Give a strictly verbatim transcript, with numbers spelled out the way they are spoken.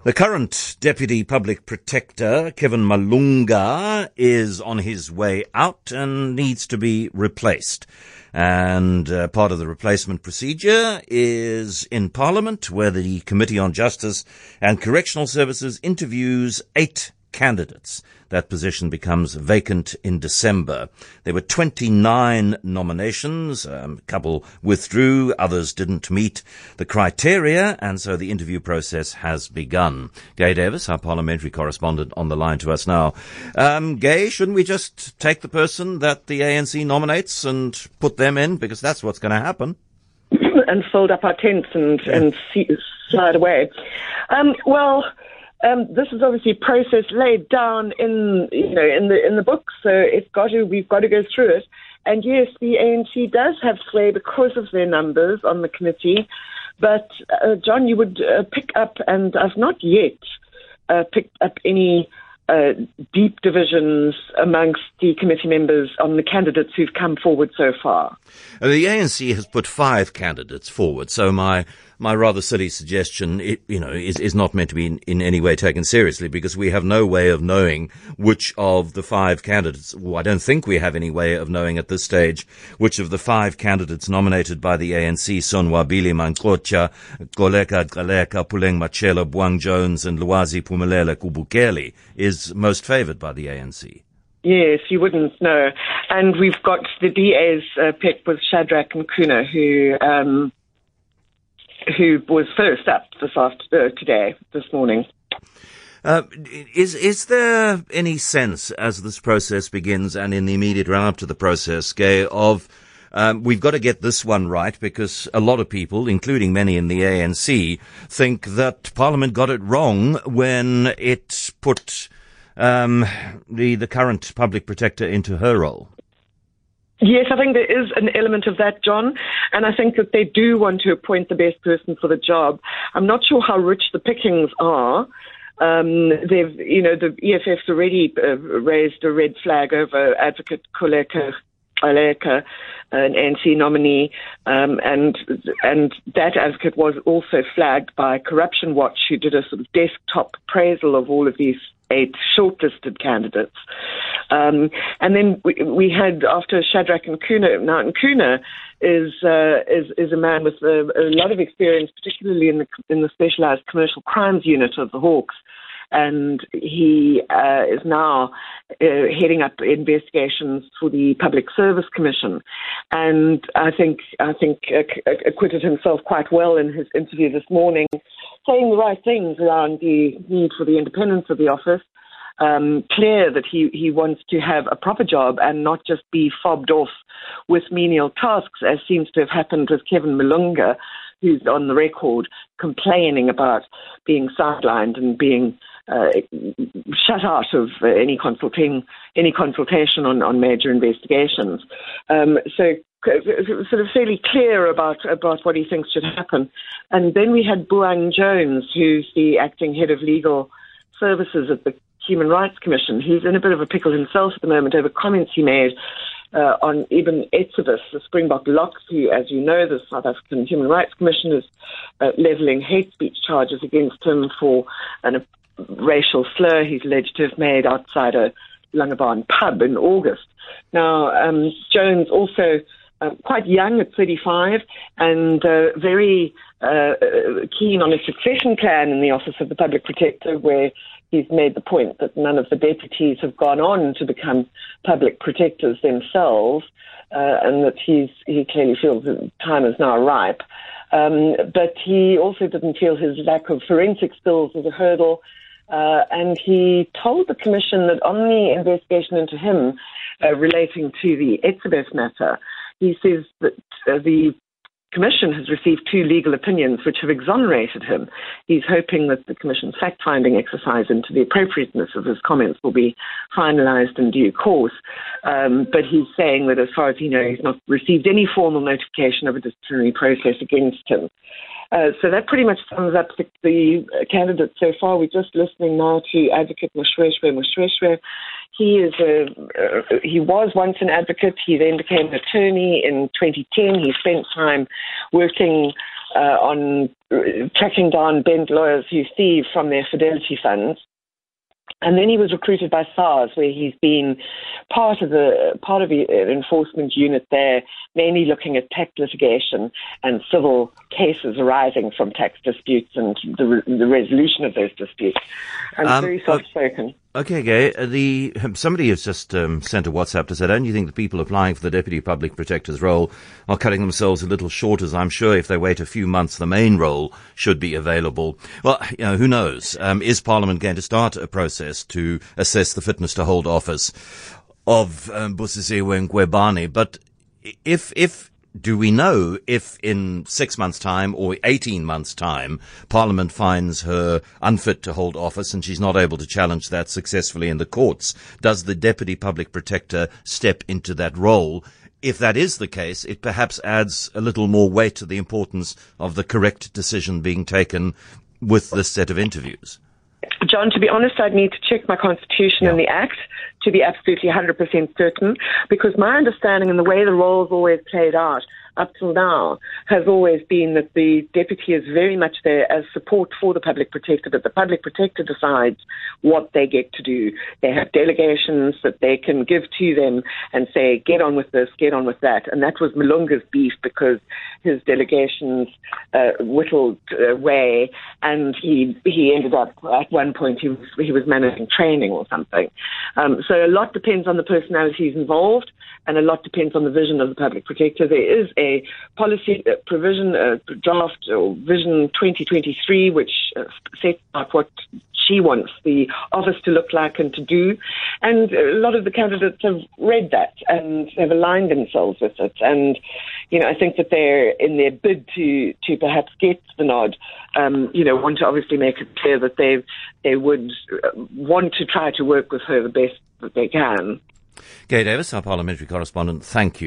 The current Deputy Public Protector, Kevin Malunga, is on his way out and needs to be replaced. And uh, part of the replacement procedure is in Parliament, where the Committee on Justice and Correctional Services interviews eight candidates. That position becomes vacant in December. There were twenty-nine nominations. Um, a couple withdrew, others didn't meet the criteria, and so the interview process has begun. Gay Davis, our parliamentary correspondent, on the line to us now. Um, Gay, shouldn't we just take the person that the A N C nominates and put them in, because that's what's going to happen? And fold up our tents and, yeah. and see, slide away. Um, well... Um, this is obviously a process laid down in, you know, in the in the book, so it's got to, we've got to go through it. And yes, the A N C does have sway because of their numbers on the committee. But uh, John, you would uh, pick up, and I've not yet uh, picked up any uh, deep divisions amongst the committee members on the candidates who've come forward so far. Uh, the A N C has put five candidates forward, so my. My rather silly suggestion, it, you know, is, is not meant to be in, in any way taken seriously, because we have no way of knowing which of the five candidates, well, I don't think we have any way of knowing at this stage, which of the five candidates nominated by the A N C, Sonwabile Manqotsa, Goleka Gqaleka, Puleng Machela, Bwang Jones, and Lwazi Phumelela Kubukeli, is most favoured by the A N C. Yes, you wouldn't know. And we've got the D A's uh, pick with Shadrack Nkuna, who... Um, who was first up this after, uh, today, this morning. Uh, is is there any sense, as this process begins and in the immediate run-up to the process, Gay, of um, we've got to get this one right, because a lot of people, including many in the A N C, think that Parliament got it wrong when it put um, the, the current Public Protector into her role? Yes, I think there is an element of that, John, and I think that they do want to appoint the best person for the job. I'm not sure how rich the pickings are. Um, they've, you know, the E F F's already uh, raised a red flag over Advocate Goleka Gqaleka, an A N C nominee, um, and and that advocate was also flagged by Corruption Watch, who did a sort of desktop appraisal of all of these eight shortlisted candidates. Um, and then we, we had, after Shadrack Nkuna, now Nkuna is, uh, is, is a man with a, a lot of experience, particularly in the, in the specialized commercial crimes unit of the Hawks. And he uh, is now uh, heading up investigations for the Public Service Commission, and I think I think uh, acquitted himself quite well in his interview this morning, saying the right things around the need for the independence of the office. Um, clear that he, he wants to have a proper job and not just be fobbed off with menial tasks, as seems to have happened with Kevin Malunga, who's on the record complaining about being sidelined and being uh, shut out of uh, any consulting, any consultation on, on major investigations. Um, so sort of fairly clear about, about what he thinks should happen. And then we had Bwang Jones, who's the acting head of legal services at the Human Rights Commission, who's in a bit of a pickle himself at the moment over comments he made uh, on Eben Etzebeth, the Springbok Locks, who, as you know, the South African Human Rights Commission is uh, levelling hate speech charges against him for an, a racial slur he's alleged to have made outside a Langebaan pub in August. Now, um, Jones also uh, quite young at thirty-five and uh, very uh, keen on a succession plan in the Office of the Public Protector, where he's made the point that none of the deputies have gone on to become public protectors themselves, uh, and that he's, he clearly feels that time is now ripe. Um, but he also didn't feel his lack of forensic skills was a hurdle, uh, and he told the Commission that on the investigation into him uh, relating to the Etzebeth matter, he says that uh, the Commission has received two legal opinions which have exonerated him. He's hoping that the Commission's fact-finding exercise into the appropriateness of his comments will be finalised in due course. Um, but he's saying that as far as he knows, he's not received any formal notification of a disciplinary process against him. Uh, so that pretty much sums up the, the candidates so far. We're just listening now to Advocate Moshweshwe Moshweshwe. He is a, uh, he was once an advocate. He then became an attorney in twenty ten. He spent time working uh, on tracking down bent lawyers who thieve from their fidelity funds. And then he was recruited by SARS, where he's been part of the part of the enforcement unit there, mainly looking at tax litigation and civil cases arising from tax disputes and the, re- the resolution of those disputes. And um, very soft-spoken. Okay, Gay. Uh, the somebody has just um, sent a WhatsApp to say, don't you think the people applying for the Deputy Public Protector's role are cutting themselves a little short, as I'm sure if they wait a few months, the main role should be available. Well, you know, who knows? Um, is Parliament going to start a process to assess the fitness to hold office of um, Busisiwe Mkhwebane? But if, if, do we know if in six months' time or eighteen months' time Parliament finds her unfit to hold office and she's not able to challenge that successfully in the courts, does the Deputy Public Protector step into that role? If that is the case, it perhaps adds a little more weight to the importance of the correct decision being taken with this set of interviews. John, to be honest, I'd need to check my constitution yeah. and the Act to be absolutely one hundred percent certain, because my understanding and the way the role's always played out up till now has always been that the deputy is very much there as support for the public protector, but the public protector decides what they get to do. They have delegations that they can give to them and say, get on with this, get on with that. And that was Malunga's beef, because his delegations uh, whittled away, and he he ended up at one point he was, he was managing training or something. Um, so a lot depends on the personalities involved, and a lot depends on the vision of the public protector. There is a policy provision, a draft or Vision twenty twenty-three, which uh, sets out what she wants the office to look like and to do. And a lot of the candidates have read that and have aligned themselves with it. And, you know, I think that they're in their bid to, to perhaps get the nod, um, you know, want to obviously make it clear that they they would want to try to work with her the best that they can. Gay Davis, our parliamentary correspondent, thank you.